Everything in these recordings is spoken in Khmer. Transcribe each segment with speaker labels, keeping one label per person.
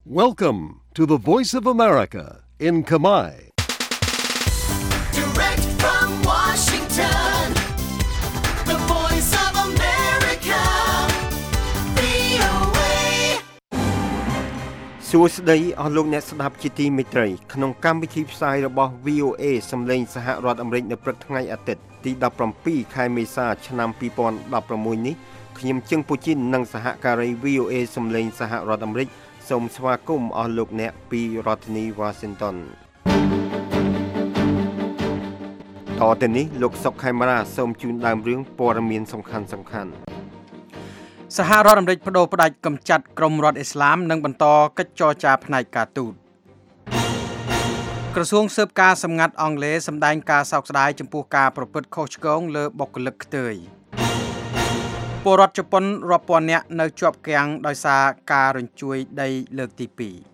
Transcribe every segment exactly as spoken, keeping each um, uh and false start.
Speaker 1: Welcome to the Voice of America in Khmer.
Speaker 2: Direct from Washington, the Voice of America, វី អូ เอ
Speaker 3: សួស្តីអស់លោកអ្នកស្ដាប់ជាទីមេត្រីក្នុងកម្មវិធីផ្សាយរបស់ វី អូ เอ សម្លេងសហរដ្ឋអាមេរិកនៅព្រឹកថ្ងៃអាទិត្យទីដប់ប្រាំពីរខែមេសាឆ្នាំពីរពាន់ដប់ប្រាំមួយនេះខ្ញុំជឹងពូជីននិងសហការី វី អូ เอ សម្លេងសហរដ្ឋអាមេរិកសូមស្វាគមន៍អស់លោកអ្នកពីរដ្ឋធានី Washington តទៅនេះលោកសុកខេមរាសូមជូនដើមរឿងព័ត៌មានសំខាន់សំខាន់
Speaker 4: សហរដ្ឋអាមេរិកបដូរផ្ដាច់កម្ចាត់ក្រុមរដ្ឋអ៊ីស្លាមនិងបន្តកិច្ចចរចាផ្នែកការទូតក្រសួងស៊ើបការសម្ងាត់អង់គ្លេសសម្ដែងការសោកស្ដាយចំពោះការប្រព្រឹត្តខុសឆ្គងលើបុគ្គលិកខ្ទើយពលរដ្ឋជប៉ុនរាប់ពាន់នាក់នៅជាប់គាំងដោយសារការរញ្ជួយដីលើកទីពីរ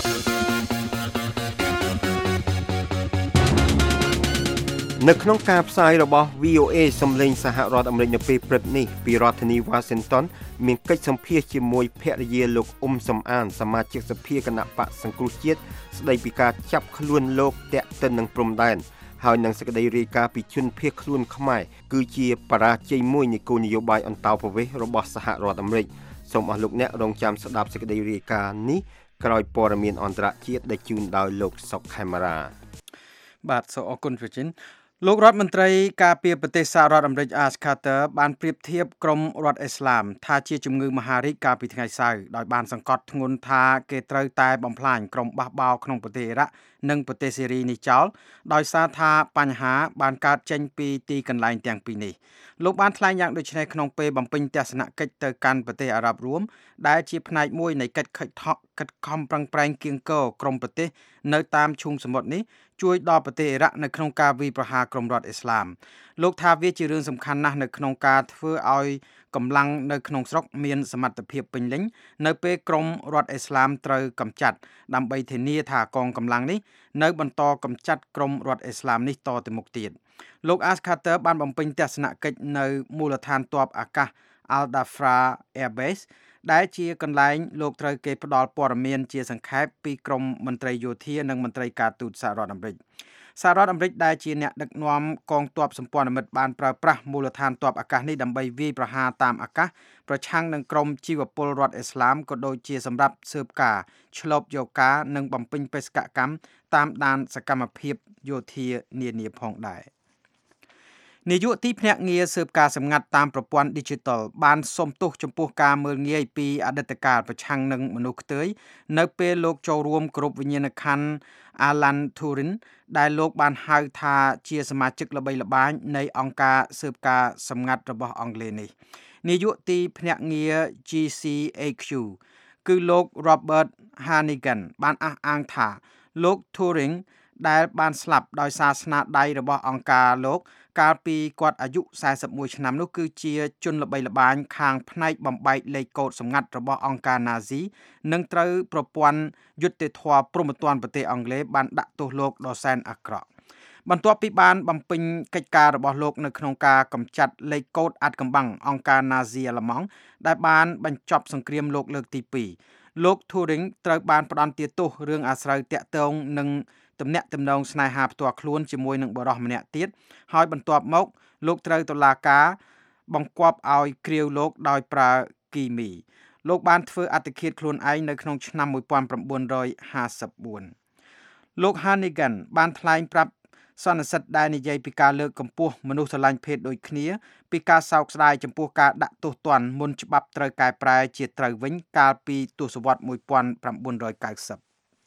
Speaker 4: នៅក្នុងការផ្សាយរបស់ វី អូ เอ សម្លេងសហរដ្ឋអាមេរិកនៅពេលព្រឹកនេះពីរដ្ឋធានី Washington មានកិច្ចសម្ភាសន៍ជាមួយភរិយាលោកអ៊ុំសំអានសមាជិកសភាគណៈបកសង្គ្រោះជាតិស្ដីពីការចាប់ខ្លួនលោកតាក់ទិននឹងព្រំដែនហើយនឹងសេចក្តីរាយការណ៍ពីជនភៀសខ្លួនខ្មែរគឺជាបរាជ័យមួយនៃគោលនយោបាយអន្តោប្រវេសន៍របស់សហរដ្ឋអាមេរិកសូមអស់លោកអ្នករងចាំស្ដាប់សេចក្តីរាយការណ៍នេះក្រោយព័ត៌មានអន្តរជាតិដែលជូនដោយលោកសុកខេមរាបាទសូមអរគុណវិជ្ជាលោករដ្ឋមន្ត្រីការពារប្រទេសសហរដ្ឋអាមេរិក Ash Carter បានប្រៀបធៀបក្រុមរដ្ឋអ៊ីស្លាមថាជាជំងឺមហារីកកាលពីថ្ងៃសៅរ៍ដោយបានសង្កត់ធ្ងន់ថាគេត្រូវតែបំផ្លាញក្រុមបះបោរក្នុងប្រទេសអ៊ីរ៉ាក់និងប្រទេសសេរីនេះចោលដោយសារថាបញ្ហាបានកើតចេញពីទីកន្លែងទាំងពីរនេះលោកបានថ្លែងយ៉ាងដូចនេះក្នុងពេលបំពេញទស្សនកិច្ចទៅកាន់ប្រទេសអារ៉ាប់រួមដែលជាផ្នែកមួយនៃកិច្ចខិតកិច្ចខំប្រឹងប្រែងគៀងគរក្រុមប្រទេសនៅតាមឈូងសមុទ្រនេះជួយដល់ប្រទេសអ៊ីរ៉ាក់នៅក្នុងការវាយប្រហារក្រុមរដ្ឋអ៊ីស្លាមលោកថាវាជារឿងសំខាន់ណាស់នៅក្នុងការធ្វើឲ្យកម្លាំងនៅក្នុងស្រុកមានសមត្ថភាពពេញលេញនៅពេលក្រុមរដ្ឋអ៊ីស្លាមត្រូវកម្ចាត់ដើម្បីធានាថាកងកម្លាំងនេះនៅបន្តកម្ចាត់ក្រុមរដ្ឋអ៊ីស្លាមនេះតទៅមុខទៀតលោក Ash Carter បានបំពេញទស្សនកិច្ចនៅមូលដ្ឋានទ័ពអាកាស Al-Dafra Air Base ដែលជាកន្លែងលោកត្រូវគេផ្ដល់ព័ត៌មានជាសង្ខេបពីក្រមមន្ត្រីយោធានិងមន្ត្រីការទូតសហរដ្ឋអាមេរិកសហរដ្ឋអាមេរិកដែលជាអ្នកដឹកនាំកងទ័ពសម្ព័ន្ធមិត្តបានប្រើប្រាស់មូលដ្ឋានទ័ពអាកាសនេះដើម្បីវាយប្រហារតាមអាកាសប្រឆាំងនឹងក្រុមជីវពលរដ្ឋអ៊ីស្លាមក៏ដូចជាសម្រាប់ស៊ើបការឆ្លប់យកការនិងបំពេញបេសកកម្មតាមដានសកម្មភាពយោធានានាផងដែរនាយកទីភ្នាក់ងារស៊ើបការសម្ងាត់តាមប្រព័ន្ធ Digital បានសុំទោសចំពោះការមើលងាយពីអតីតកាលប្រឆាំងនឹងមនុស្សខ្ទើយនៅពេលលោកចូលរួមគ្រប់វិញ្ញាណក្ខន្ធ Alan Turing ដែលលោកបានហៅថាជាសមាជិកល្បីល្បាញនៃអង្គការស៊ើបការសម្ងាត់របស់អង់គ្លេសនេះនាយកទីភ្នាក់ងារ G C A Q គឺលោក Robert Hannigan បានអះអាងថាលោក Turing ដែលបានស្លាប់ដោយសារស្នាដៃរបស់អង្គការលោកកាលពីគាត់អាយុសែសិបមួយឆ្នាំនោះគឺជាជនល្បីល្បាញខាងផ្នែកបំបែកលេខកូដសម្ងាត់របស់អង្គការណាស៊ីនិងត្រូវប្រព័ន្ធយុត្តិធម៌ព្រហ្មទណ្ឌប្រទេសអង់គ្លេសបានដាក់ទោសលោកដ៏សែនអាក្រក់បន្ទាប់ពីបានបំពេញកិច្ចការរបស់លោកនៅក្នុងការកម្ចាត់លេខកូដអាថ៌កំបាំងអង្គការណាស៊ីអាល្លឺម៉ង់ដែលបានបញ្ចប់សង្គ្រាមលោកលើកទីពីរលោក Turing ត្រូវបានផ្តន្ទាទោសរឿងអាស្រូវតាក់ទងនឹងទំនាក់ទំនងស្នេហាផ្ទាល់ខ្លួនជាមួយនឹងបុរសម្នាក់ទៀតហើយបន្ទាប់មកលោកត្រូវតុលាការបង្គាប់ឲ្យគ្រាវលោកដោយប្រើគីមីលោកបានធ្វើអត្តឃាតខ្លួនឯងនៅក្នុងឆ្នាំmột nghìn chín trămห้าสิบสี่លោក Hannigan បានថ្លែងប្រាប់សន្និសីទដែលនិយាយពីការលើកកម្ពស់មនុស្សស្រឡាញ់ភេទដូចគ្នាពីការសោកស្ដាយចំពោះការដាក់ទោសទណ្ឌមុនច្បាប់ត្រូវកែប្រែជាត្រូវវិញកាលពីទសវត្សរ៍một nghìn chín trăm chín mươi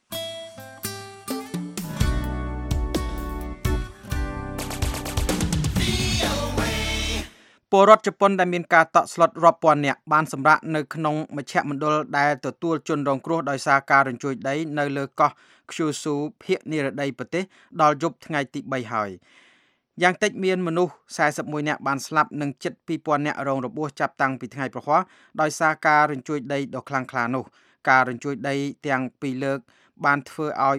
Speaker 4: ពលរដ្ឋជប៉ុនដែលមានការតក់ស្លុតរាប់ពាន់នាក់បានសម្រាកនៅក្នុងមជ្ឈមណ្ឌលដែលទទួលជនរងគ្រោះដោយសារការរញ្ជួយដីនៅលើកោះ Kyushu ភាគនិរតីប្រទេសដល់យប់ថ្ងៃទីបីហើយយ៉ាងតិចមានមនុស្សសែសិបមួយនាក់បានស្លាប់និងជិតពីរពាន់នាក់រងរបួសចាប់តាំងពីថ្ងៃប្រហ័សដោយសារការរញ្ជួយដីដ៏ខ្លាំងក្លានោះការរញ្ជួយដីទាំងពីរលើកបានធ្វើឲ្យបាក់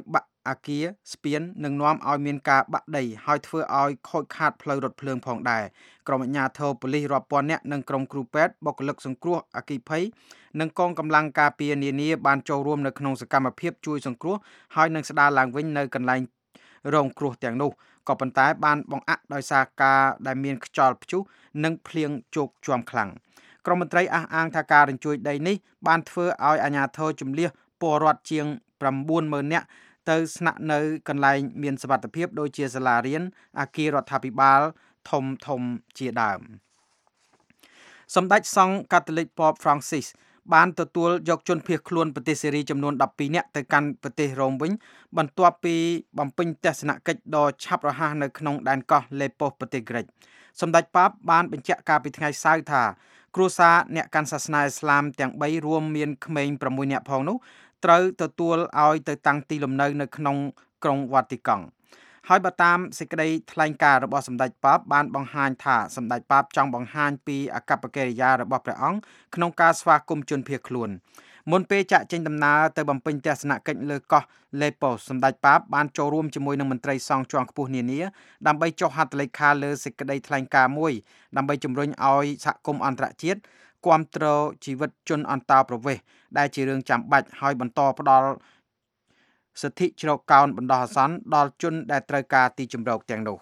Speaker 5: អាគារស្ពាននឹងនាំឲ្យមានការបាក់ដីហើយធ្វើឲ្យខូចខាតផ្លូវរថភ្លើងផងដែរក្រុមអាជ្ញាធរប៉ូលីសរាប់ពាន់នាក់និងក្រុមគ្រូពេទ្យបុគ្គលិកសង្គ្រោះអគ្គិភ័យនិងកងកម្លាំងការពារនានាបានចូលរួមនៅក្នុងសកម្មភាពជួយសង្គ្រោះហើយនឹងស្ដារឡើងវិញនៅកន្លែងរងគ្រោះទាំងនោះក៏ប៉ុន្តែបានបង្អាក់ដោយសារការដែលមានខ្យល់ព្យុះនិងភ្លៀងជោកជាំខ្លាំងក្រមមន្ត្រីអះអាងថាការរញ្ជួយដីនេះបានធ្វើឲ្យអាជ្ញាធរជំនះពលរដ្ឋជាងប្រាំបួនម៉ឺននាក់ទៅស្នាក់នៅកន្លែងមានសុវត្ថិភាពដូចជាសាលារៀនអគាររដ្ឋាភិបាលធំធំជាដើមសម្ដេចសង្ឃកាតូលិកប៉ប Francis បានទទួលយកជនភៀសខ្លួនប្រទេសសេរីចំនួនដប់ពីរនាក់ទៅកាន់ប្រទេសរ៉ូមវិញបន្ទាប់ពីបំពេញទស្សនកិច្ចដ៏ឆាប់រហ័សនៅក្នុងដែនកោះលេប៉ូសប្រទេសក្រិចសម្ដេចប៉ាបបានបញ្ជាក់កាលពីថ្ងៃសៅរ៍ថាគ្រួសារអ្នកកាន់សាសនាអ៊ីស្លាមទាំងបីរួមមានក្មេងប្រាំមួយនាក់ផងនោះត្រូវទទួលឲ្យទៅតាំងទីលំនៅនៅក្នុងក្រុងវ៉ាទីកង់ហើយបើតាមសេចក្តីថ្លែងការណ៍របស់សម្ដេចប៉ាបបានបង្ហាញថាសម្ដេចប៉ាបចង់បង្ហាញពីអាកប្បកិរិយារបស់ព្រះអង្គក្នុងការស្វាគមន៍ជនភៀសខ្លួនមុនពេលចាក់ចេញដំណើរទៅបំពេញទស្សនកិច្ចលើកោះលេប៉ូសសម្ដេចប៉ាបបានចូលរួមជាមួយនឹងមន្ត្រីសង្ឃជាន់ខ្ពស់នានាដើម្បីចុះហត្ថលេខាលើសេចក្តីថ្លែងការណ៍មួយដើម្បីជំរុញឲ្យសហគមន៍អន្តរជាតិគាំទ្រជីវិតជនអន្តោប្រវេសន៍ដែលជារឿងចាំបាច់ហើយបន្តផ្ដល់សិទ្ធិជ្រកកោនបណ្ដោះអាសន្នដល់ជនដែលត្រូវការទីជម្រកទាំងនោះ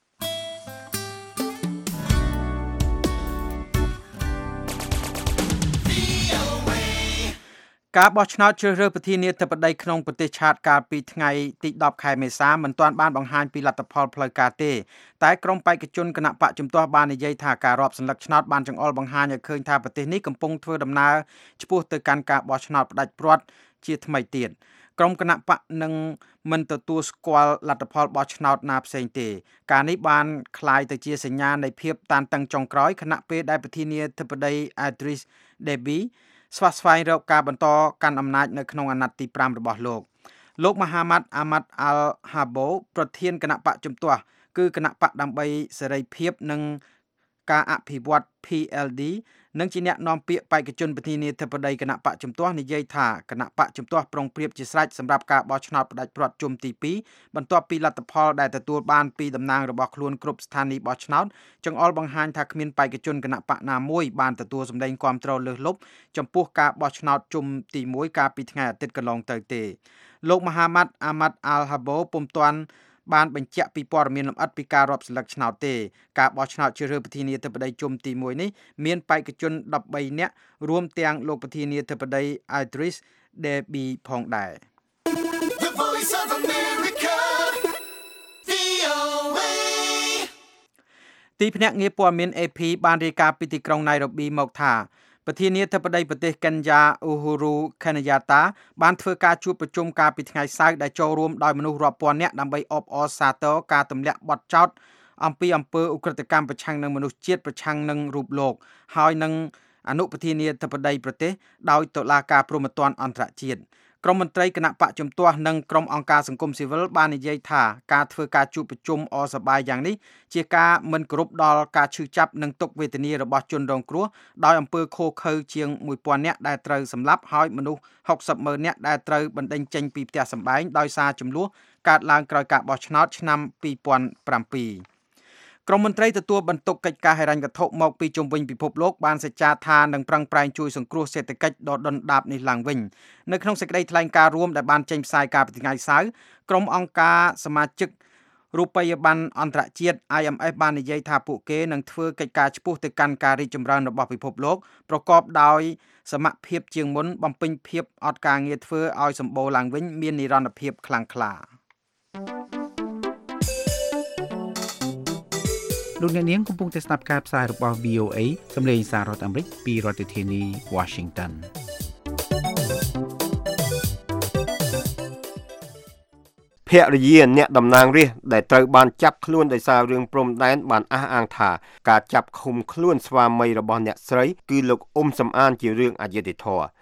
Speaker 5: ការបោះឆ្នោតជ្រើសរើសប្រធានាធិបតីក្នុងប្រទេសឆាតកាលពីថ្ងៃទីដប់ខែមេសាមិនទាន់បានបង្ហាញពីលទ្ធផលផ្លូវការទេតែក្រុមបេក្ខជនគណៈបកជំទាស់បាននិយាយថាការរាប់សន្លឹកឆ្នោតបានចង្អុលបង្ហាញឲ្យឃើញថាប្រទេសនេះកំពុងធ្វើដំណើរឆ្ពោះទៅកាន់ការបោះឆ្នោតផ្ដាច់ព្រាត់ជាថ្មីទៀតក្រុមគណៈបកនឹងមិនទទួលស្គាល់លទ្ធផលបោះឆ្នោតណាផ្សេងទេការនេះបានคล้ายទៅជាសញ្ញានៃភាពតានតឹងចុងក្រោយខណៈពេលដែលប្រធានាធិបតី Idris Deby ស្វាស្វែងរកការបន្តកាន់អំណាចនៅក្នុងអាណត្តិទីប្រាំរបស់លោកលោកមហាម៉ាត់អាម៉ាត់អាល់ហាបូប្រធានគណៈបកជំទាស់គឺគណៈបកដើម្បីសេរីភាពនិងការអភិវឌ្ឍ P L D និងជាអ្នកនាំពាក្យបេក្ខជនប្រធានាធិបតីគណៈបកជំទាស់និយាយថាគណៈបកជំទាស់ប្រុងប្រៀបជាស្រេចសម្រាប់ការបោះឆ្នោតផ្ដាច់ព្រាត់ជុំទីពីរបន្ទាប់ពីលទ្ធផលដែលទទួលបានពីតំណាងរបស់ខ្លួនគ្រប់ស្ថានីយ៍បោះឆ្នោតចង្អុលបង្ហាញថាគ្មានបេក្ខជនគណៈបកណាមួយបានទទួលសម្លេងគាំទ្រលើសលប់ចំពោះការបោះឆ្នោតជុំទីមួយកាលពីថ្ងៃអាទិត្យកន្លងទៅទេលោកមហាម៉ាត់អាម៉ាត់អាល់ហាបូពុំទាន់បានបញ្ជាក់ពីព័ត៌មានលម្អិតពីការរាប់ស្លឹកឆ្នោតទេការបោះឆ្នោតជ្រើសរើសប្រធានាធិបតីជុំទីមួយនេះមានបេក្ខជនដប់បីនាក់រួមទាំងលោកប្រធានាធិបតី Idris Deby ផងដែរ
Speaker 2: The Voice of America វី អូ เอ
Speaker 5: ទីភ្នាក់ងារព័ត៌មាន A P បានរាយការណ៍ពីទីក្រុង Nairobi មកថាប្រធានាធិបតីប្រទេសកេនយ៉ា Uhuru Kenyatta បានធ្វើការជួបប្រជុំកាលពីថ្ងៃសៅរ៍ដែលចូលរួមដោយមនុស្សរាប់ពាន់នាក់ដើម្បីអបអរសាទរការទម្លាក់បទចោទអំពីអំពើឧក្រិដ្ឋកម្មប្រឆាំងនឹងមនុស្សជាតិប្រឆាំងនឹងរូបលោកហើយនឹងអនុប្រធានាធិបតីប្រទេសដោយតុលាការព្រហ្មទណ្ឌអន្តរជាតិក្រុមមន្ត្រីគណៈបកជំទាស់និងក្រុមអង្គការសង្គមស៊ីវិលបាននិយាយថាការធ្វើការជួបប្រជុំអសប្បាយយ៉ាងនេះជាការមិនគោរពដល់ការឈឺចាប់និងទុក្ខវេទនារបស់ជនរងគ្រោះដោយអំពើឃោរឃៅជាងមួយពាន់នាក់ដែលត្រូវសម្លាប់ហើយមនុស្សហុកសិបម៉ឺននាក់ដែលត្រូវបណ្តេញចេញពីផ្ទះសម្បែងដោយសារចំនួនកើតឡើងក្រោយការបោះឆ្នោតឆ្នាំពីរពាន់ប្រាំពីរក្រុមមន្ត្រីទទួលបន្ទុកកិច្ចការហិរញ្ញវត្ថុមកពីជុំវិញពិភពលោកបានសេចក្ដីថានឹងប្រឹងប្រែងជួយសង្គ្រោះសេដ្ឋកិច្ចដ៏ដុនដាបនេះឡើងវិញនៅក្នុងសេចក្តីថ្លែងការណ៍រួមដែលបានចេញផ្សាយកាលពីថ្ងៃសៅរ៍ក្រុមអង្គការសមាជិករូបិយប័ណ្ណអន្តរជាតិ I M F បាននិយាយថាពួកគេនឹងធ្វើកិច្ចការឆ្ពោះទៅកាន់ការរីកចម្រើនរបស់ពិភពលោកប្រកបដោយសមភាពជាងមុនបំពេញភាពអត់ការងារធ្វើឲ្យសម្បូរឡើងវិញមាននិរន្តរភាពខ្លាំងក្លាលោកអ្នកនាងកំពុងតែស្ដាប់ការផ្សាយរបស់ V O A សម្លេងសាររដ្ឋអាមេរិកពីរដ្ឋធានី Washington
Speaker 3: ភរិយាអ្នកតំណាងរាស្ត្រដែលត្រូវបានចាប់ខ្លួនដោយសាររឿងព្រំដែនបានអះអាងថាការចាប់ឃុំខ្លួនស្វាមីរបស់អ្នកស្រីគឺលោកអ៊ុំសំអានជារឿងអយុត្តិធម៌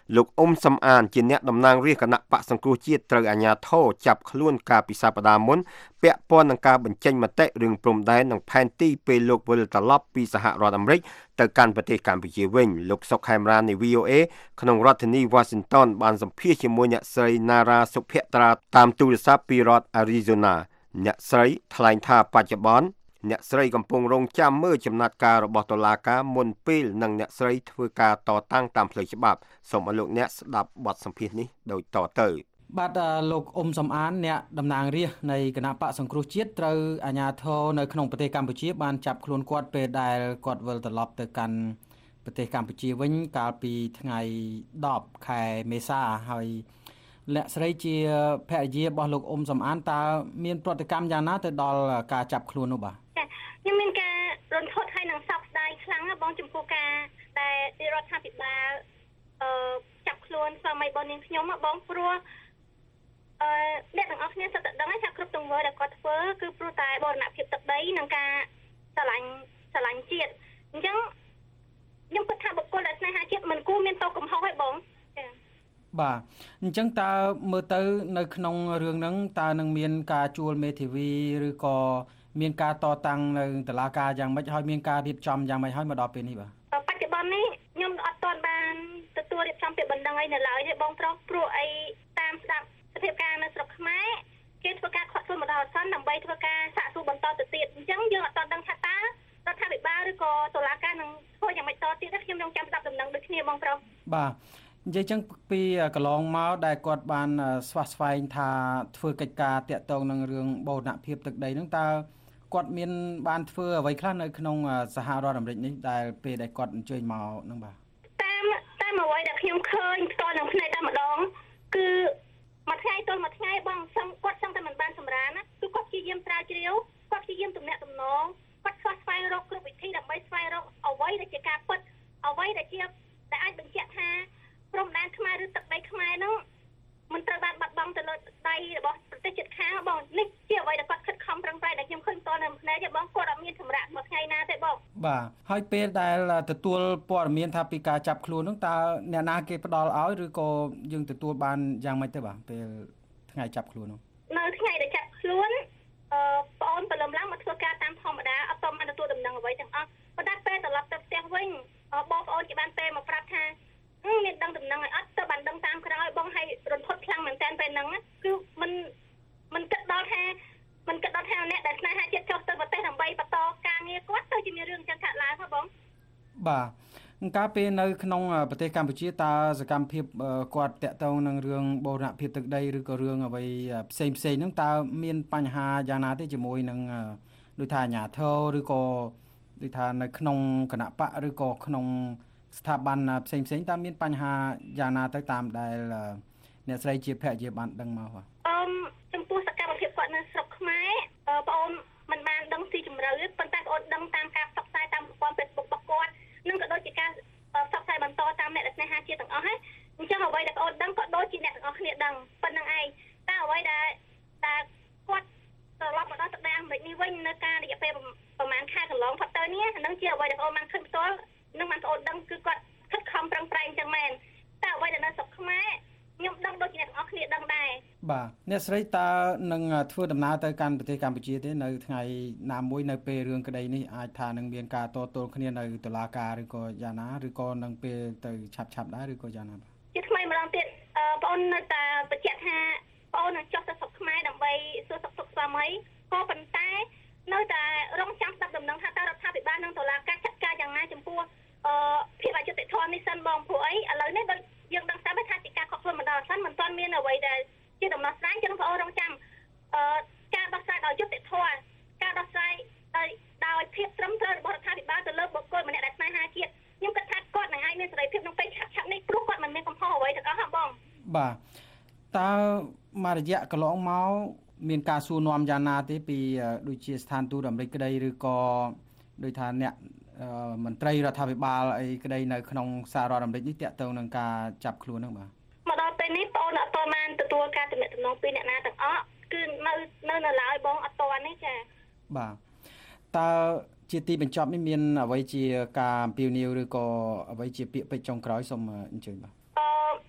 Speaker 3: លោកអ៊ុំសំអានជាអ្នកតំណាងរាជគណៈបកសង្គ្រោះជាតិត្រូវអាជ្ញាធរចាប់ខ្លួនកាលពីសប្តាហ៍មុនពាក់ព័ន្ធនឹងការបញ្ចេញមតិរឿងព្រំដែននិងផែនទីពេលលោកវិលត្រឡប់ពីសហរដ្ឋអាមេរិកទៅកាន់ប្រទេសកម្ពុជាវិញលោកសុកខេមរាននៃ វី អូ เอ ក្នុងរដ្ឋធានី Washington បានសម្ភាសជាមួយអ្នកស្រី Nara សុភក្ត្រាតាមទូរស័ព្ទពីរដ្ឋ Arizona អ្នកស្រីថ្លែងថាបច្ចុប្បន្នអ្នកស្រីកំពុងរងចាំមើលចំណាត់ការរបស់តុលាការមុនពេលនឹងអ្នកស្រីធ្វើការតតាំងតាមផ្លូវច្បាប់សូមឲ្យលោកអ្នកស្ដាប់បទសម្ភាសន៍នេះដូចតទៅ
Speaker 5: បាទលោកអ៊ុំសំអានអ្នកតំណាងរាស្ត្រនៃគណៈបកសង្គ្រោះជាតិត្រូវអាជ្ញាធរនៅក្នុងប្រទេសកម្ពុជាបានចាប់ខ្លួនគាត់ពេលដែលគាត់វិលត្រឡប់ទៅកាន់ប្រទេសកម្ពុជាវិញកាលពីថ្ងៃដប់ខែមេសាហើយអ្នកស្រីជាភរិយារបស់លោកអ៊ុំសំអានតើមានប្រតិកម្មយ៉ាងណាទៅដល់ការចាប់ខ្លួននោះបាទ
Speaker 6: ខ្ញុំមានការរន្ធត់ហើយនឹងសោកស្ដាយខ្លាំងណាស់បងចំពោះការដែលរដ្ឋាភិបាលអឺចាប់ខ្លួនស្វាមីរបស់នាងខ្ញុំបងព្រោះអឺអ្នកទាំងអស់គ្នាសុទ្ធតែដឹងថាគ្រប់ទង្វើដែលគាត់ធ្វើគឺព្រោះតែបរណភាពទឹកដីនិងការស្រឡាញ់ស្រឡាញ់ជាតិអញ្ចឹងខ្ញុំគិតថាបុគ្គលដែលស្នេហាជាតិមិនគួរមានទោសកំហុសទេបងចា៎
Speaker 5: បាទអញ្ចឹងតើមើលទៅនៅក្នុងរឿងហ្នឹងតើនឹងមានការជួលមេធាវីឬក៏មានការតតាំងនៅតុលាការយ៉ាងម៉េចហើយមានការរៀបចំយ៉ាងម៉េចហើយមកដល់ពេលនេះបាទ
Speaker 6: បច្ចុប្បន្ននេះខ្ញុំអត់ទាន់បានទទួលរៀបចំពាក្យបណ្ដឹងអីនៅឡើយទេបងប្រុសព្រោះអីតាមស្ដាប់ស្ថានភាពនៅស្រុកខ្មែរគេធ្វើការខាត់ខ្លួនមកដល់អសន្នដើម្បីធ្វើការសាកសួរបន្តទៅទៀតអញ្ចឹងយើងអត់ទាន់ដឹងថាតើរដ្ឋាភិបាលឬក៏តុលាការនឹងធ្វើយ៉ាងម៉េចតទៀតទេខ្ញុំនឹងចាំស្ដាប់ដំណឹងដូចគ្នាបងប្រុស
Speaker 5: បាទនិយាយចឹងពីកន្លងមកដែលគាត់បានស្វាស្វែងថាធ្វើកិច្ចការតាក់ទងនឹងរឿងបូរណភាពទឹកដីហ្នឹងតើគាត់មានបានធ្វើអ្វីខ្លះនៅក្នុងសហរដ្ឋអាមេរិកនេះដែលពេលដែលគាត់អញ្ជើញមកហ្នឹងបាទ
Speaker 6: តាមតាមអ្វីដែលខ្ញុំឃើញផ្ទាល់នឹងភ្នែកតែម្ដងគឺមួយថ្ងៃទល់មួយថ្ងៃបងសឹងគាត់សឹងតែមិនបានសម្រានណាគឺគាត់ព្យាយាមស្រាវជ្រាវគាត់ព្យាយាមទំនាក់ទំនងគាត់ស្វែងស្វែងរកគ្រប់វិធីដើម្បីស្វែងរកអ្វីដែលជាការពិតអ្វីដែលជាដែលអាចបញ្ជាក់ថាព្រំដែនខ្មែរឬទឹកដីខ្មែរហ្នឹងមិនត្រូវបានបាត់បង់ទៅលើទឹកដីរបស់ប្រទេសជិតខាងបងនេះជាអ្វីដែលគាត់ខិតខំប្រឹងប្រែងដែលខ្ញុំឃើញតនៅភ្នែកទេបងគាត់អត់មានសម្រាប់មួយថ្ងៃណាទេបង
Speaker 5: បាទហើយពេលដែលទទួលព័ត៌មានថាពីការចាប់ខ្លួនហ្នឹងតើអ្នកណាគេផ្ដល់ឲ្យឬក៏យើងទទួលបានយ៉ាងម៉េចទៅបាទពេលថ្ងៃចាប់ខ្លួននោះ
Speaker 6: នៅថ្ងៃដែលចាប់ខ្លួនអឺបងអូនព្រលឹមឡើងមកធ្វើការតាមធម្មតាអត់ទាន់បានទទួលដំណឹងអ្វីទាំងអស់ប៉ុន្តែពេលត្រឡប់ទៅផ្ទះវិញបងប្អូនគេបានពេលមកប្រាប់ថាមានដឹងដំណឹងឲ្យអត់ទៅបានដឹងតាមក្រោយបងឲ្យរន្ធត់ខ្លាំងមែនតើពេលហ្នឹងគឺមិនមិនគិតដល់ថាមិនគិតដល់ថាអ្នកដែលស្នេហាជាតិចុះទៅប្រទេសដើម្បីបន្តការងារគាត់ទៅជាមានរឿងចឹងកើតឡើងហ៎បង
Speaker 5: បាទកាលពេលនៅក្នុងប្រទេសកម្ពុជាតើសកម្មភាពគាត់តាក់ទងនឹងរឿងបូរណភាពទឹកដីឬក៏រឿងអ្វីផ្សេងផ្សេងហ្នឹងតើមានបញ្ហាយ៉ាងណាទេជាមួយនឹងដូចថាអាជ្ញាធរឬក៏ដូចថានៅក្នុងគណៈបកឬក៏ក្នុងស្ថាប័នផ្សេងផ្សេងតើមានបញ្ហាយ៉ាងណាទៅតាមដែលអ្នកស្រីជាភរិយាបានដឹងមកបាទ
Speaker 6: អឺចំពោះសកម្មភាពគាត់នៅស្រុកខ្មែរបងអូនមិនបានដឹងស៊ីជម្រៅទេប៉ុន្តែបងអូនដឹងតាមការផ្សព្វផ្សាយតាមប្រព័ន្ធ Facebook របស់គាត់និងក៏ដូចជាការផ្សព្វផ្សាយបន្តតាមអ្នកដែលស្នេហាជាតិទាំងអស់ហ្នឹងអញ្ចឹងអ្វីដែលបងអូនដឹងក៏ដូចជាអ្នកទាំងអស់គ្នាដឹងប៉ុណ្្នឹងឯងតើអ្វីដែលដែលគាត់ត្រឡប់មកដល់ទឹកដីអាមេរិកនេះវិញនៅការរយៈពេលប្រហែលខែកន្លងផុតទៅនេះហ្នឹងជាអ្វីដែលបងអូនបានឃើញផ្ទាល់នឹងបានបងអូនដឹងគឺគាត់ខិតខំប្រឹងប្រែងចឹងមែនតែអ្វីដែលនៅស្រុកខ្មែរខ្ញុំដឹងដូចជាអ្នកទាំងអស់គ្នាដឹងដែរ
Speaker 5: បាទអ្នកស្រីតើនឹងធ្វើដំណើរទៅកាន់ប្រទេសកម្ពុជាទេនៅថ្ងៃណាមួយនៅពេលរឿងក្តីនេះអាចថានឹងមានការតទល់គ្នានៅតុលាការឬក៏យ៉ាងណាឬក៏នឹងពេលទៅឆាប់ឆាប់ដែរឬក៏យ៉ាងណាបាទ
Speaker 6: ជាថ្មីម្ដងទៀតបងអូននៅតែបញ្ជាក់ថាបងអូននឹងចុះទៅស្រុកខ្មែរដើម្បីសួរសុខទុក្ខស្វាមីក៏ប៉ុន្តែនៅតែរងចាំស្ដាប់ដំណឹងថាតើរដ្ឋាភិបាលនិងតុលាការចាត់ការយ៉ាងណាចំពោះអឺភាពអយុត្តិធម៌នេះសិនបងព្រោះអីឥឡូវនេះដូចយើងដឹងស្រាប់ថាទីការខកខ្លួនមកដល់សិនមិនទាន់មានអ្វីដែលជាដំណោះស្រាយចឹងបងអូនរងចាំអឺការដោះស្រាយដោយយុត្តិធម៌ការដោះស្រាយដោយដោយភាពត្រឹមត្រូវរបស់រដ្ឋាភិបាលទៅលើបុគ្គលម្នាក់ដែលស្នេហាជាតិខ្ញុំគិតថាគាត់នឹងអាចមានសេរីភាពក្នុងពេលឆាប់ឆាប់នេះព្រោះគាត់មិនមានកំហុសអ្វីទាំងអស់ហ៎បង
Speaker 5: បាទតើមករយៈកន្លងមកមានការសួរនាំយ៉ាងណាទេពីដូចជាស្ថានទូតអាមេរិកក្តីឬក៏ដោយថាអ្នកមន្ត្រីរដ្ឋាភិបាលអីក្តីនៅក្នុងសហរដ្ឋអាមេរិកនេះតាក់ទងនឹងការចាប់ខ្លួនហ្នឹងបាទ
Speaker 6: មកដល់ពេលនេះបងអូនអត់ទាន់បានទទួលការទំនាក់ទំនងពីអ្នកណាទាំងអស់គឺនៅនៅនៅឡើយបងអត់ទាន់ទេចា
Speaker 5: បាទតើជាទីបញ្ចប់នេះមានអ្វីជាការអំពាវនាវឬក៏អ្វីជាពាក្យពេចន៍ចុងក្រោយសូមអញ្ជើញបាទ
Speaker 6: អឺ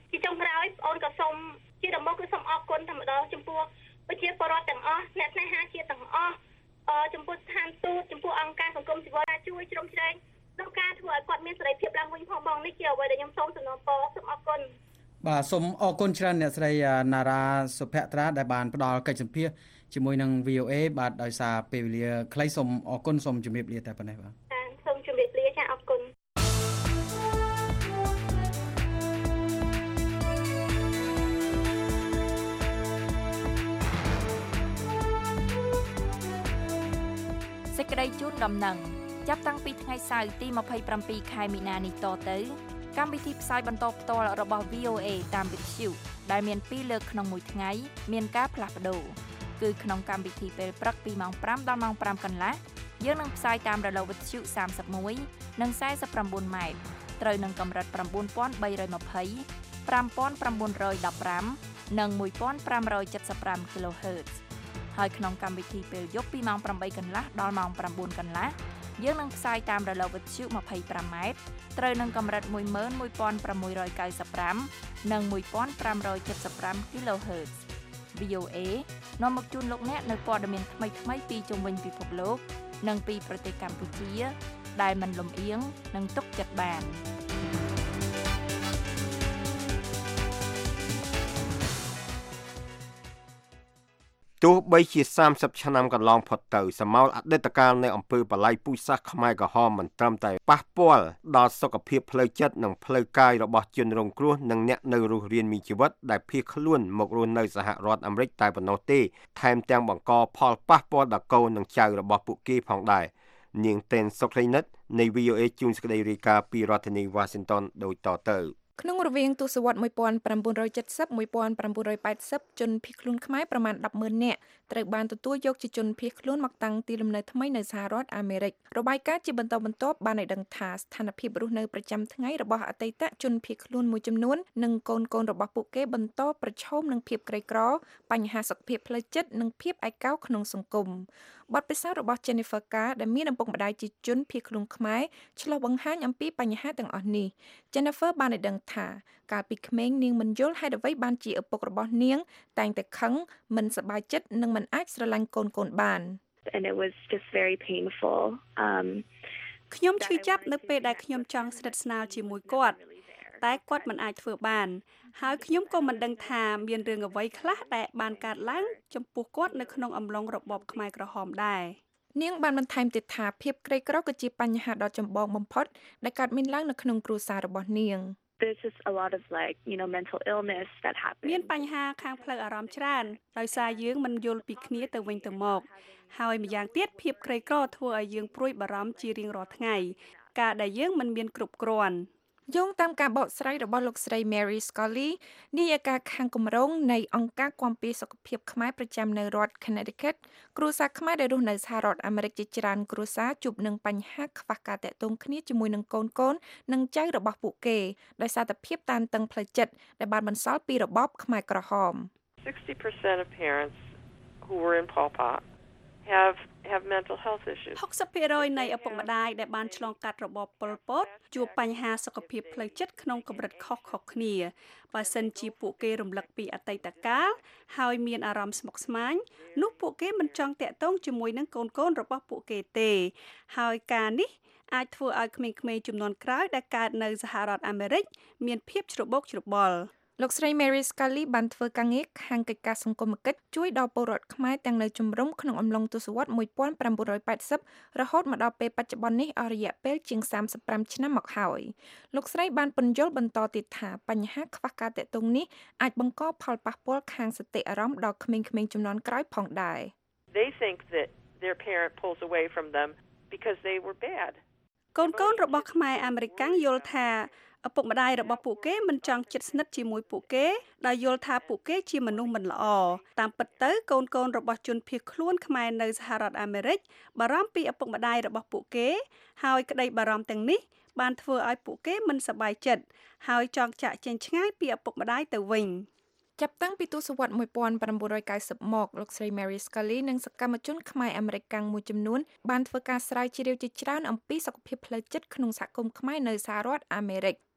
Speaker 5: បាទសូមអរគុណច្រើនអ្នកស្រីណារ៉ាសុភត្រាដែលបានផ្ដល់កិច្ចសម្ភាសន៍ជាមួយនឹង វី អូ អេ បាទដោយសារពេលវេលាខ្លីសូមអរគុណសូមជម្រាបលាតែប៉ុណ្ណេះបាទ
Speaker 6: សូមជម្រាបលាចាអរគុណ
Speaker 7: សេចក្តីជូនដំណឹងចាប់តាំងពីថ្ងៃសៅរ៍ទីម្ភៃប្រាំពីរខែមីនានេះតទៅកម្មវិធីផ្សាយបន្តផ្ទាល់របស់ វី អូ អេ តាមវិទ្យុដែលមានពីរលើកក្នុងមួយថ្ងៃមានការផ្លាស់ប្ដូរគឺក្នុងកម្មវិធីពេលព្រឹកពីម៉ោងប្រាំដល់ម៉ោងប្រាំកន្លះយើងនឹងផ្សាយតាមរលកវិទ្យុសាមសិបមួយនិងសែនសិបប្រាំបួនម៉ែត្រត្រូវនឹងកម្រិត៩,៣២០ ៥,៩១៥ និងmột nghìn năm trăm七mươi lăm គីឡូហឺត ហើយក្នុងកម្មវិធីពេលយប់ពីម៉ោងប្រាំបីកន្លះដល់ម៉ោងប្រាំបួនកន្លះយើងនឹងផ្សាយតាមរលកវិទ្យុยี่สิบห้าម៉ែត្រត្រូវនឹងកម្រិតmột nghìn một trăm sáu mươi lăm និងmột nghìn năm trăm七mươi lăm គីឡូហឺត វី អូ អេ នាំមកជូនលោកអ្នកនៅព័ត៌មានថ្មីៗពីជុំវិញពិភពលោកនិងពីប្រទេសកម្ពុជាដែលមិនលំអៀងនិងទុកចិត្តបាន
Speaker 3: ទោះបីជាសាមសិបឆ្នាំកន្លងផុតទៅសមោលអតីតកាលនៃអង្គើបល័យពូជសាសន៍ខ្មែរក្រហមមិនត្រឹមតែប៉ះពាល់ដល់សុខភាពផ្លូវចិត្តនិងផ្លូវកាយរបស់ជនរងគ្រោះនិងអ្នកនៅរស់រានមានជីវិតដែលភៀសខ្លួនមករស់នៅសហរដ្ឋអាមេរិកតែប៉ុណ្ណោះទេថែមទាំងបង្កផលប៉ះពាល់ដល់កូននិងចៅរបស់ពួកគេផងដែរនាងតេនសុករីនិតនៃ វី អូ អេ ជួនសេចក្តីរាយការណ៍ពីរដ្ឋធានី Washington ដូចតទៅ
Speaker 8: ក្នុងរវាងទសវត្សរ៍một nghìn chín trăm bảy mươi đến một nghìn chín trăm tám mươiជនភៀសខ្លួនខ្មែរប្រមាណដប់ម៉ឺននាក់ត្រូវបានទទួលយកជាជនភៀសខ្លួនមកតាំងទីលំនៅថ្មីនៅសហរដ្ឋអាមេរិករបាយការណ៍ជាបន្តបន្ទាប់បានឲ្យដឹងថាស្ថានភាពរស់នៅប្រចាំថ្ងៃរបស់អតីតជនភៀសខ្លួនមួយចំនួននិងកូនកូនរបស់ពួកគេបន្តប្រឈមនឹងភាពក្រីក្របញ្ហាសុខភាពផ្លូវចិត្តនិងភាពឯកោក្នុងសង្គមបទពិសោធន៍របស់ Jennifer Carr ដែលមានឪពុកម្ដាយជាជនភៀសខ្លួនខ្មែរឆ្លុះបង្ហាញអំពីបញ្ហាទាំងអស់នេះ Jennifer បានឲ្យដឹងថាកាលពីក្មេងនាងមិនយល់ហេតុអ្វីបានជាឪពុករបស់នាងតែងតែខឹងមិនសប្បាយចិត្តនិងមិនអាចស្រឡាញ់កូនកូនបាន
Speaker 9: and it was just very painful um
Speaker 10: ខ្ញុំឈឺចាប់នៅពេលដែលខ្ញុំចង់ស្និទ្ធស្នាលជាមួយគាត់តែគាត់មិនអាចធ្វើបានហើយខ្ញុំក៏មិនដឹងថាមានរឿងអ្វីខ្លះដែលបានកើតឡើងចំពោះគាត់នៅក្នុងអំឡុងរបបខ្មែរក្រហមដែរ
Speaker 8: នាងបានបន្ថែមទៀតថាភាពក្រីក្រគឺជាបញ្ហាដ៏ចម្បងបំផុតដែលកើតមានឡើងនៅក្នុងគ្រួសាររបស់នាង
Speaker 9: There's just a lot of like, you know, mental illness that happens.
Speaker 10: មានបញ្ហាខាងផ្លូវអារម្មណ៍ច្រើនដោយសារយើងមិនយល់ពីគ្នាទៅវិញទៅមកហើយម្យ៉ាងទៀតភាពក្រីក្រធ្វើឲ្យយើងព្រួយបារម្ភជារៀងរាល់ថ្ងៃការដែលយើងមិនមានគ្រប់គ្រាន់
Speaker 8: យោងតាមការបកស្រាយរបស់លោកស្រី Mary Scully នាយិកាខាងគម្រោងនៃអង្គការគាំពារសុខភាពខ្មែរប្រចាំនៅរដ្ឋ Connecticut គ្រួសារខ្មែរដែលរស់នៅសហរដ្ឋអាមេរិកជាច្រើនគ្រួសារជួបនឹងបញ្ហាខ្វះការតាក់ទងគ្នាជាមួយនឹងកូនកូននិងចៅរបស់ពួកគេដោយសារតែភាពតានតឹងផ្លូវចិត្តដែលបានបន្សល់ពីរបបខ្មែរក្រហម
Speaker 11: sixty percent of parents who were in Pol Pot have have mental health issues.
Speaker 10: หกสิบភាគរយ នៃឪពុកម្ដាយដែលបានឆ្លងកាត់របបប៉ុលពតជួបបញ្ហាសុខភាពផ្លូវចិត្តក្នុងកម្រិតខុសៗគ្នាបើសិនជាពួកគេរំលឹកពីអតីតកាលហើយមានអារម្មណ៍ស្មុគស្មាញនោះពួកគេមិនចង់តាក់ទងជាមួយនឹងកូនកូនរបស់ពួកគេទេហើយការនេះអាចធ្វើឲ្យក្មេងៗជំនាន់ក្រោយដែលកើតនៅសហរដ្ឋអាមេរិកមានភាពច្របូកច្របល់
Speaker 8: លោកស្រី Mary Scully បានធ្វើការងារខាងកិច្ចការសង្គមគិច្ចជួយដល់ពលរដ្ឋខ្មែរទាំងនៅជំរំក្នុងអំឡុងទសវត្សរ៍một nghìn chín trăm tám mươiរហូតមកដល់ពេលបច្ចុប្បន្ននេះអស់រយៈពេលជាងសាមសិបប្រាំឆ្នាំមកហើយលោកស្រីបានពន្យល់បន្តទៀតថាបញ្ហាខ្វះការតាក់ទងនេះអាចបង្កផលប៉ះពាល់ខាងសតិអារម្មណ៍ដល់ក្មេងៗជំនាន់ក្រោយផងដែរ
Speaker 11: They think that their parent pulls away from them because they were bad
Speaker 10: កូនកូនរបស់ខ្មែរអាមេរិកាំងយល់ថាឪពុកម្ដាយរបស់ពួកគេមិនចង់ជិតស្និទ្ធជាមួយពួកគេដោយយល់ថាពួកគេជាមនុស្សមិនល្អតាមពិតទៅកូនកូនរបស់ជនភៀសខ្លួនខ្មែរនៅសហរដ្ឋអាមេរិកបារម្ភពីឪពុកម្ដាយរបស់ពួកគេហើយក្តីបារម្ភទាំងនេះបានធ្វើឲ្យពួកគេមិនសប្បាយចិត្តហើយចង់ចាកចេញឆ្ងាយពីឪពុកម្ដាយទៅវិញ
Speaker 8: ចាប់តាំងពីទសវត្សរ៍một nghìn chín trăm chín mươiមកលោកស្រី Mary Scully និងសកម្មជនខ្មែរអាមេរិកាំងមួយចំនួនបានធ្វើការស្រាវជ្រាវជាច្រើនអំពីសុខភាពផ្លូវចិត្តក្នុងសហគមន៍ខ្មែរនៅសហរដ្ឋអាមេរិក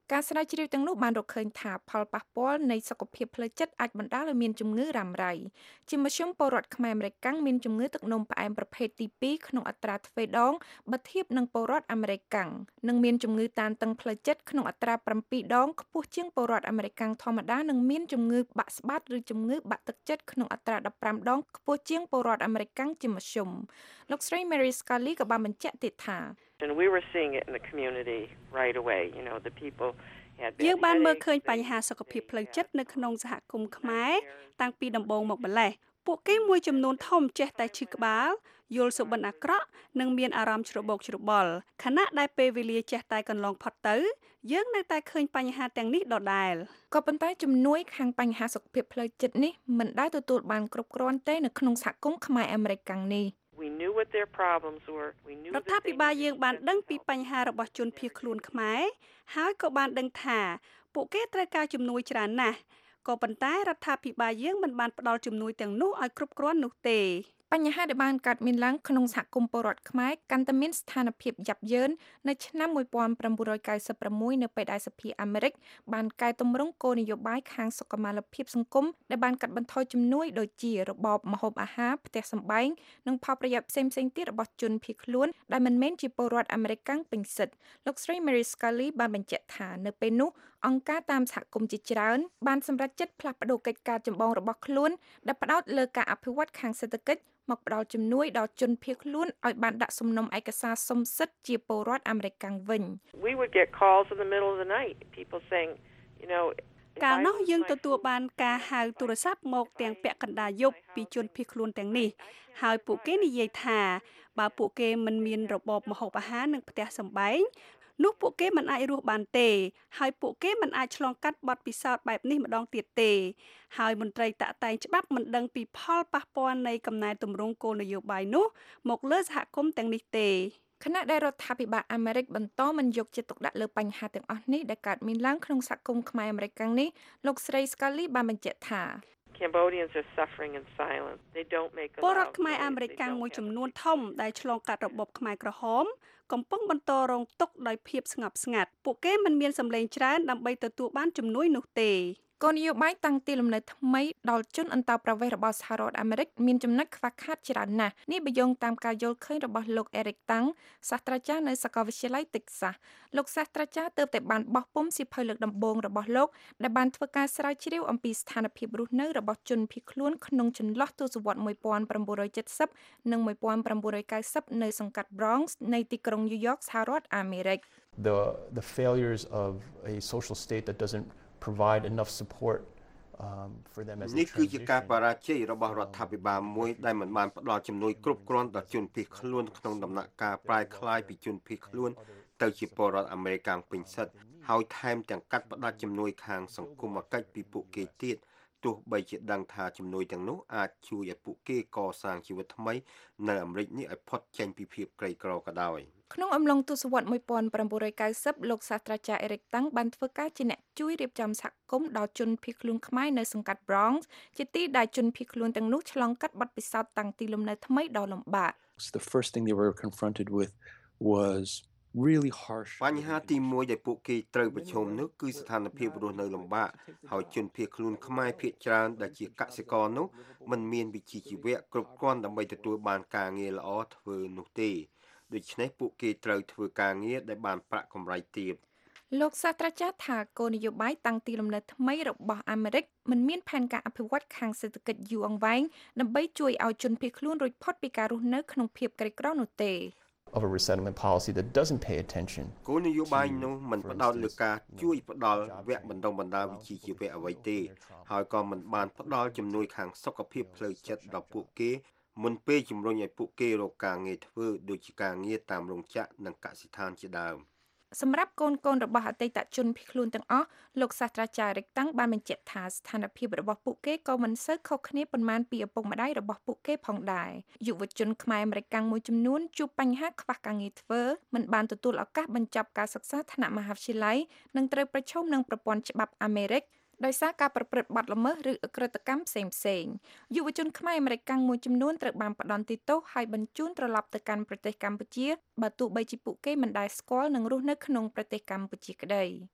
Speaker 8: ការស្រាវជ្រាវទាំងនោះបានរកឃើញថាផលប៉ះពាល់នៃសុខភាពផ្លូវចិត្តអាចបណ្ដាលឲ្យមានជំងឺរ៉ាំរ៉ៃជាមធ្យមពលរដ្ឋខ្មែរអាមេរិកមានជំងឺទឹកនោមផ្អែមប្រភេទទីពីរក្នុងអត្រាទ្វេដងបើធៀបនឹងពលរដ្ឋអាមេរិកនិងមានជំងឺតានតឹងផ្លូវចិត្តក្នុងអត្រាប្រាំពីរដងខ្ពស់ជាងពលរដ្ឋអាមេរិកធម្មតានិងមានជំងឺបាក់ស្បាតឬជំងឺបាក់ទឹកចិត្តក្នុងអត្រាដប់ប្រាំដងខ្ពស់ជាងពលរដ្ឋអាមេរិកជាមធ្យមលោកស្រី Mary Scully ក៏បានបញ្ជាក់ទៀតថា
Speaker 11: And we were seeing it in the community right away. You know, the people
Speaker 10: យើងបានមើលឃើញបញ្ហាសុខភាពផ្លូវចិត្តនៅក្នុងសហគមន៍ខ្មែរតាំងពីដំបូងមកម្ល៉េះពួកគេមួយចំនួនធំចេះតែឈឺក្បាលយល់សុបិនអាក្រក់និងមានអារម្មណ៍ច្របូកច្របល់ខណៈដែលពេលវេលាចេះតែកន្លងផុតទៅយើងនៅតែឃើញបញ្ហាទាំងនេះដដែល
Speaker 8: ក៏ប៉ុន្តែជំនួយខាងបញ្ហាសុខភាពផ្លូវចិត្តនេះមិនដែលទទួលបានគ្រប់គ្រាន់ទេនៅក្នុងសហគមន៍ខ្មែរអាមេរិកនេះ
Speaker 11: We knew what their problems were. We knew
Speaker 10: រដ្ឋាភិបាលយើងបានដឹងពីបញ្ហារបស់ជនភៀសខ្លួនខ្មែរហើយក៏បានដឹងថាពួកគេត្រូវការជំនួយច្រើនណាស់ក៏ប៉ុន្តែរដ្ឋាភិបាលយើងមិនបានផ្ដល់ជំនួយទាំងនោះឲ្យគ្រប់គ្រាន់នោះទេ
Speaker 8: បញ្ហាដែលបានកើតមានឡើងក្នុងសហគមន៍ពលរដ្ឋខ្មែរកាន់តែមានស្ថានភាពយ៉ាប់យ៉ឺននៅឆ្នាំmột nghìn chín trăm chín mươi sáuនៅពេលដែលសភាអាមេរិកបានកែតម្រង់គោលនយោបាយខាងសុខុមាលភាពសង្គមដែលបានកាត់បន្ថយជំនួយដូចជារបបម្ហូបអាហារផ្ទះសម្បែងនិងផលប្រយោជន៍ផ្សេងៗទៀតរបស់ជនភៀសខ្លួនដែលមិនមែនជាពលរដ្ឋអាមេរិកពេញសិទ្ធិលោកស្រី Mary Scully បានបញ្ជាក់ថានៅពេលនោះអង្គការតាមសហគមន៍ជាច្រើនបានសម្រេចចិត្តផ្លាស់ប្តូរកិច្ចការចម្បងរបស់ខ្លួនដែលផ្ដោតលើការអភិវឌ្ឍខាងសេដ្ឋកិច្ចមកផ្ដល់ជំនួយដល់ជនភៀសខ្លួនឲ្យបានដាក់សំណុំឯកសារសុំសិទ្ធិជាពលរដ្ឋអាមេរិកវិញ
Speaker 11: We would get calls in the middle of the night people saying you know
Speaker 10: កាលនោះយើងទទួលបានការហៅទូរស័ព្ទមកទាំងពាក់កណ្ដាលយប់ពីជនភៀសខ្លួនទាំងនេះហើយពួកគេនិយាយថាបើពួកគេមិនមានរបបម្ហូបអាហារនិងផ្ទះសម្បែងនោះពួកគេមិនអាចរស់បានទេហើយពួកគេមិនអាចឆ្លងកាត់បទពិសោធន៍បែបនេះម្ដងទៀតទេហើយមន្ត្រីតាក់តែងច្បាប់មិនដឹងពីផលប៉ះពាល់នៃកំណែទម្រង់គោលនយោបាយនោះមកលើសហគមន៍ទាំងនេះទេ
Speaker 8: ខណៈដែលរដ្ឋាភិបាលអាមេរិកបន្តមិនយកចិត្តទុកដាក់លើបញ្ហាទាំងអស់នេះដែលកើតមានឡើងក្នុងសហគមន៍ខ្មែរអាមេរិកនេះលោកស្រី Scully បានបញ្ជាក់ថា
Speaker 11: Cambodians are suffering in silence. They don't make a
Speaker 10: ពលរដ្ឋខ្មែរអាមេរិកមួយចំនួនធំដែលឆ្លងកាត់របបខ្មែរក្រហមកំពុងបន្តរងទុក្ខដោយភាពស្ងប់ស្ងាត់ពួកគេមិនមានសម្លេងច្រើនដើម្បីទទួលបានជំនួយនោះទេ
Speaker 8: គោលនយោបាយតាំងទីលំនៅថ្មីដល់ជនអន្តោប្រវេសន៍របស់សហរដ្ឋអាមេរិកមានចំណុចខ្វះខាតច្រើនណាស់នេះបញ្យងតាមការយល់ឃើញរបស់លោក Eric Tang សាស្ត្រាចារ្យនៅសាកលវិទ្យាល័យ Texas លោកសាស្ត្រាចារ្យទើបតែបានបោះពុម្ពសៀវភៅលើកដំបូងរបស់លោកដែលបានធ្វើការស្រាវជ្រាវអំពីស្ថានភាពរស់នៅរបស់ជនភៀសខ្លួនក្នុងចន្លោះទសវត្សរ៍một nghìn chín trăm bảy mươiនិងmột nghìn chín trăm chín mươiនៅសង្កាត់ Bronx នៃទីក្រុង New York សហរដ្ឋអាមេរិក
Speaker 12: The the failures of a social state that doesn't provide enough support um for them as
Speaker 3: នេះគឺជាការបរាជ័យរបស់រដ្ឋាភិបាលមួយដែលមិនបានផ្ដល់ជំនួយគ្រប់គ្រាន់ដល់ជនភៀសខ្លួនក្នុងដំណាក់កាលប្រែក្លាយពីជនភៀសខ្លួនទៅជាពលរដ្ឋអាមេរិកពេញសិទ្ធិហើយថែមទាំងកាត់ផ្ដាច់ជំនួយខាងសង្គមគិច្ចពីពួកគេទៀតទោះបីជាដឹងថាជំនួយទាំងនោះអាចជួយឲ្យពួកគេកសាងជីវិតថ្មីនៅអាមេរិកនេះឲ្យផុតចេញពីភាពក្រីក្រក៏ដោយ
Speaker 8: ក្នុងអំឡុងទសវត្សរ៍một nghìn chín trăm chín mươiលោកសាស្ត្រាចារ្យ Eric Tang បានធ្វើការជាអ្នកជួយរៀបចំសហគមន៍ដល់ជនភៀសខ្លួនខ្មែរនៅសង្កាត់ Bronx ជាទីដែលជនភៀសខ្លួនទាំងនោះឆ្លងកាត់បទពិសោធន៍តាំងទីលំនៅថ្មីដ៏លំបាក
Speaker 13: The first thing they were confronted with was really harsh
Speaker 3: បញ្ហាទីមួយដែលពួកគេត្រូវប្រឈមនោះគឺស្ថានភាពរស់នៅលំបាកហើយជនភៀសខ្លួនខ្មែរភាគច្រើនដែលជាកសិករនោះមិនមានវិជ្ជាជីវៈគ្រប់គ្រាន់ដើម្បីទទួលបានការងារល្អធ្វើនោះទេដូច្នេះពួកគេត្រូវធ្វើការងារដែលបានប្រាក់កម្រៃទាប
Speaker 8: លោកសាស្ត្រាចារ្យថាគោលនយោបាយតាំងទីលំនៅថ្មីរបស់អាមេរិកមិនមានផែនការអភិវឌ្ឍខាងសេដ្ឋកិច្ចយូរអង្វែងដើម្បីជួយឲ្យជនភៀសខ្លួនរួចផុតពីការរស់នៅក្នុងភាពក្រីក្រនោះទេ
Speaker 12: of a resettlement policy that doesn't pay attention
Speaker 3: គោលនយោបាយនោះមិនផ្ដោតលើការជួយផ្ដល់វគ្គបណ្ដុះបណ្ដាលវិជ្ជាជីវៈអ្វីទេហើយក៏មិនបានផ្ដល់ជំនួយខាងសុខភាពផ្លូវចិត្តដល់ពួកគេមុនពេលជំរុញឲ្យពួកគេរកការងារធ្វើដូចជាការងារតាមរោងចក្រនិងកសិដ្ឋានជាដើម
Speaker 8: សម្រាប់កូនកូនរបស់អតីតជនភៀសខ្លួនទាំងអស់លោកសាស្ត្រាចារ្យ Eric Tang បានបញ្ជាក់ថាស្ថានភាពរបស់ពួកគេក៏មិនសូវខុសគ្នាប៉ុន្មានពីឪពុកម្ដាយរបស់ពួកគេផងដែរយុវជនខ្មែរអាមេរិកមួយចំនួនជួបបញ្ហាខ្វះការងារធ្វើមិនបានទទួលឱកាសបញ្ចប់ការសិក្សាថ្នាក់មហាវិទ្យាល័យនិងត្រូវប្រឈមនឹងប្រព័ន្ធច្បាប់អាមេរិកដោយសារការប្រព្រឹត្តបទល្មើសឬអក្រិតកម្មផ្សេងៗយុវជនខ្មែរអាមេរិកមួយចំនួនត្រូវបានផ្ដន្ទាទោសហើយបញ្ជូនត្រឡប់ទៅកាន់ប្រទេសកម្ពុជាបើទោះបីជាពួកគេមិនដែលស្គាល់និងរស់នៅក្នុងប្រទេសកម្ពុជាក្តី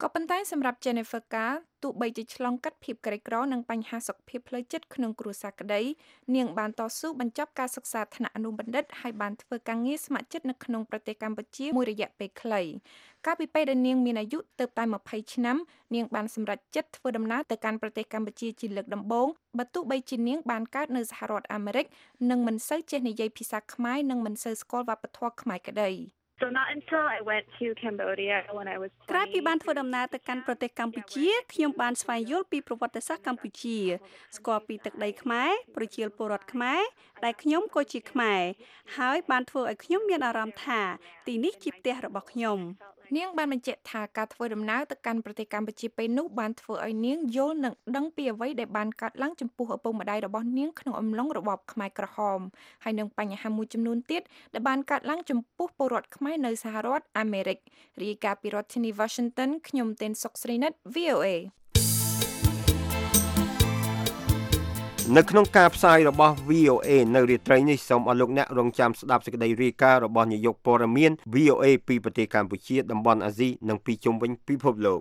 Speaker 8: ក៏ប៉ុន្តែសម្រាប់ Jennifer Carr ទោះបីជាឆ្លងកាត់ភាពក្រីក្រនិងបញ្ហាសុខភាពផ្លូវចិត្តក្នុងគ្រួសារក្តីនាងបានតស៊ូបញ្ចប់ការសិក្សាថ្នាក់អនុបណ្ឌិតហើយបានធ្វើការងារស្ម័គ្រចិត្តនៅក្នុងប្រទេសកម្ពុជាមួយរយៈពេលខ្លីកាលពីពេលដែលនាងមានអាយុទើបតែ20ឆ្នាំនាងបានសម្រេចចិត្តធ្វើដំណើរទៅកាន់ប្រទេសកម្ពុជាជាលើកដំបូងបើទោះបីជានាងបានកើតនៅសហរដ្ឋអាមេរិកនិងមិនសូវចេះនិយាយភាសាខ្មែរនិងមិនសូវស្គាល់វប្បធម៌ខ្មែរក្តី
Speaker 9: So not until I went to Cambodia when I was
Speaker 10: ក្រោយពីបានធ្វើដំណើរទៅកាន់ប្រទេសកម្ពុជាខ្ញុំបានស្វែងយល់ពីប្រវត្តិសាស្ត្រកម្ពុជាស្គាល់ពីទឹកដីខ្មែរប្រជាពលរដ្ឋខ្មែរដែលខ្ញុំក៏ជាខ្មែរហើយបានធ្វើឲ្យខ្ញុំមានអារម្មណ៍ថាទីនេះជាផ្ទះរបស់ខ្ញុំ
Speaker 8: នាងបានបញ្ជាក់ថាការធ្វើដំណើរទៅកាន់ប្រទេសកម្ពុជាពេលនោះបានធ្វើឲ្យនាងយល់និងដឹងពីអ្វីដែលបានកើតឡើងចំពោះឪពុកម្ដាយរបស់នាងក្នុងអំឡុងរបបខ្មែរក្រហមហើយនឹងបញ្ហាមួយចំនួនទៀតដែលបានកើតឡើងចំពោះពលរដ្ឋខ្មែរនៅសហរដ្ឋអាមេរិករាយការណ៍ពីរដ្ឋធានី Washington ខ្ញុំទេនសុកស្រីនិត V O A
Speaker 3: នៅក្នុងការផ្សាយរបស់ V O A នៅរាត្រីនេះសូមអរលោកអ្នករងចាំស្ដាប់សេចក្តីរាយការណ៍របស់នាយកព័ត៌មាន V O A ពីប្រទេសកម្ពុជាតំបន់អាស៊ីនិងពីជុំវិញពិភពលោក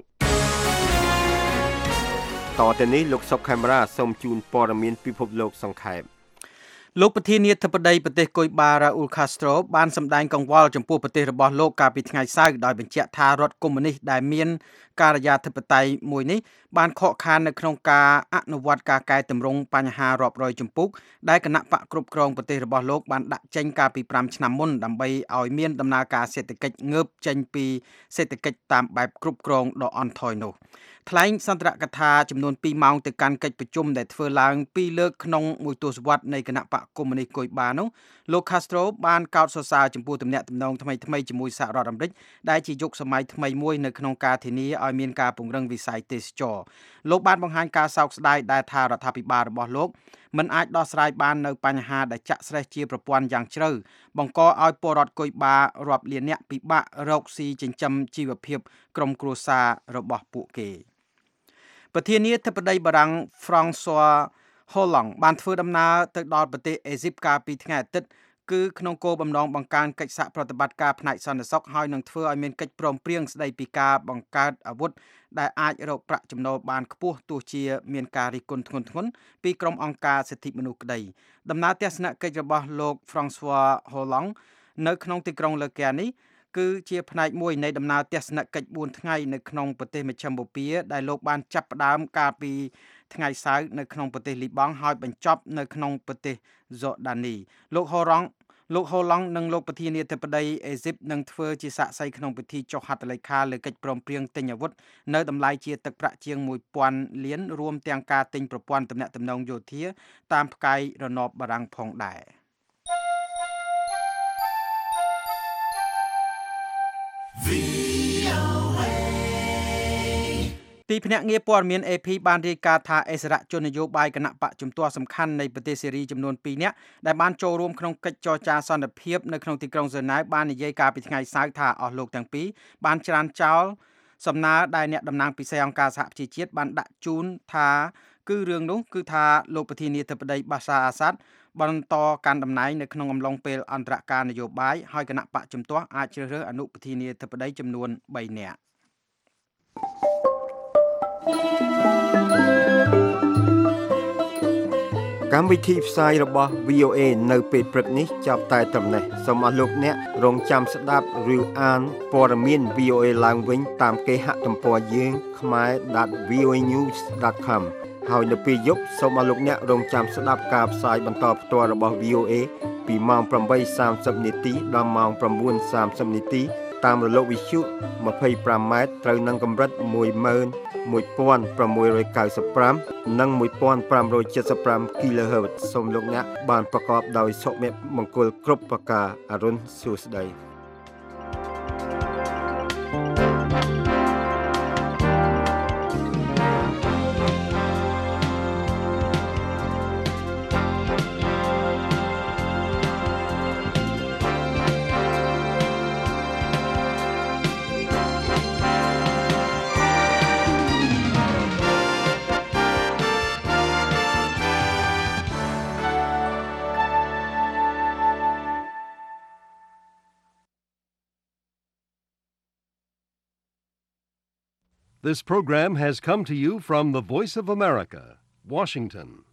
Speaker 3: តទៅនេះលោកសុកខេមរាសូមជូនព័ត៌មានពិភពលោកសង្ខេប
Speaker 5: លោកប្រធានាធិបតីប្រទេសកុយបារ៉ាអ៊ូលខាស្ត្រូបានសម្ដែងកង្វល់ចំពោះប្រទេសរបស់លោកកាលពីថ្ងៃសៅរ៍ដោយបញ្ជាក់ថារដ្ឋកុម្មុយនីសដែលមានការិយាធិបតេយ្យមួយនេះបានខកខាននៅក្នុងការអនុវត្តការកែតម្រង់បញ្ហារាប់រយជំពូកដែលគណៈបកគ្រប់គ្រងប្រទេសរបស់លោកបានដាក់ចេញកាលពី5ឆ្នាំមុនដើម្បីឲ្យមានដំណើរការសេដ្ឋកិច្ចងើបចេញពីសេដ្ឋកិច្ចតាមបែបគ្រប់គ្រងដ៏អន់ថយនោះថ្លែងសន្ទរកថាចំនួន2ម៉ោងទៅកាន់កិច្ចប្រជុំដែលធ្វើឡើងពីរលើកក្នុងមួយទសវត្សរ៍នៃគណៈបកកុម្មុយនីសកុយបានោះលោក Castro បានកោតសរសើរចំពោះទំនាក់ទំនងថ្មីៗជាមួយសហរដ្ឋអាមេរិកដែលជាយុគសម័យថ្មីមួយនៅក្នុងការធានាឲ្យមានការពង្រឹងវិស័យទេសចរលោកបានបង្ហាញការសោកស្ដាយដែលថារដ្ឋាភិបាលរបស់លោកមិនអាចដោះស្រាយបាននៅបញ្ហាដែលចាក់ស្រេះជាប្រព័ន្ធយ៉ាងជ្រៅបង្កឲ្យពលរដ្ឋកុយបារាប់លានអ្នកពិបាករកស៊ីចិញ្ចឹមជីវភាពក្រុមគ្រួសាររបស់ពួកគេប្រធានាធិបតីបារាំង François Hollande បានធ្វើដំណើរទៅដល់ប្រទេសអេស៊ីបកាលពីថ្ងៃអាទិត្យគឺក្នុងគោលបំណងបង្កើនកិច្ចសហប្រតិបត្តិការផ្នែកសន្តិសុខហើយនឹងធ្វើឲ្យមានកិច្ចព្រមព្រៀងស្តីពីការបង្កើតអាវុធដែលអាចរកប្រាក់ចំណូលបានខ្ពស់ទោះជាមានការរិះគន់ធ្ងន់ធ្ងរពីក្រុមអង្គការសិទ្ធិមនុស្សក្តីដំណើរទស្សនកិច្ចរបស់លោក François Hollande នៅក្នុងទីក្រុងលើកានេះគឺជាផ្នែកមួយនៃដំណើរទស្សនកិច្ច4ថ្ងៃនៅក្នុងប្រទេសមជ្ឈមបូព៌ាដែលលោកបានចាប់ផ្ដើមកាលពីថ្ងៃសៅរ៍នៅក្នុងប្រទេសលីបង់ហើយបញ្ចប់នៅក្នុងប្រទេសហ្ស័រដានីលោកហូរ៉ង់លោកហូឡង់និងលោកប្រធានាធិបតីអេស៊ីបនឹងធ្វើជាសាក្សីក្នុងពិធីចុះហត្ថលេខាលើកិច្ចព្រមព្រៀងទិញអាវុធនៅតម្លៃជាទឹកប្រាក់ជាង1000លានរួមទាំងការទិញប្រព័ន្ធទំនាក់ទំនងយោធាតាមផ្កាយរណបបារាំងផងដែរទីភ្នាក់ងារព័ត៌មាន A P បានរាយការណ៍ថាអិសរាជជននយោបាយគណៈបកជំទាស់សំខាន់នៃប្រទេសសេរីចំនួន2នាក់ដែលបានចូលរួមក្នុងកិច្ចចរចាសន្តិភាពនៅក្នុងទីក្រុងហ្សឺណែវបាននិយាយកាលពីថ្ងៃសៅរ៍ថាអស់លោកទាំងពីរបានច្រានចោលសំណើដែលអ្នកតំណាងពិសេសអង្គការសហប្រជាជាតិបានដាក់ជូនថាគឺរឿងនោះគឺថាលោកប្រធានាធិបតីបាសាអាសាដបន្តកាន់តំណែងនៅក្នុងអំឡុងពេលអន្តរការនយោបាយហើយគណៈបកជំទាស់អាចជ្រើសរើសអនុប្រធានាធិបតីចំនួន3នាក់
Speaker 3: កម្មវិធីផ្សាយរបស់ V O A នៅពេលព្រឹកនេះចាប់តែត្រឹមនេះសូមអរលោកអ្នករងចាំស្ដាប់ឬអានព័ត៌មាន V O A ឡើងវិញតាមគេហទំព័រយើង khmae dot v o a news dot com ហើយនៅពេលយប់សូមអរលោកអ្នករងចាំស្ដាប់ការផ្សាយបន្តផ្ទាល់របស់ V O A ពីម៉ោង8:30នាទីដល់ម៉ោង9:30នាទីតាមរលកវិទ្យុ25ម៉ែត្រត្រូវនឹងកម្រិតmột nghìn một trăm sáu mươi lămនិងmột nghìn năm trăm bảy mươi lăm គីឡូហឺតซ์សូមលោកអ្នកបានប្រកបដោយសុភមង្គលគ្រប់ប្រការអរុនសួស្តី
Speaker 1: This program has come to you from the Voice of America, Washington.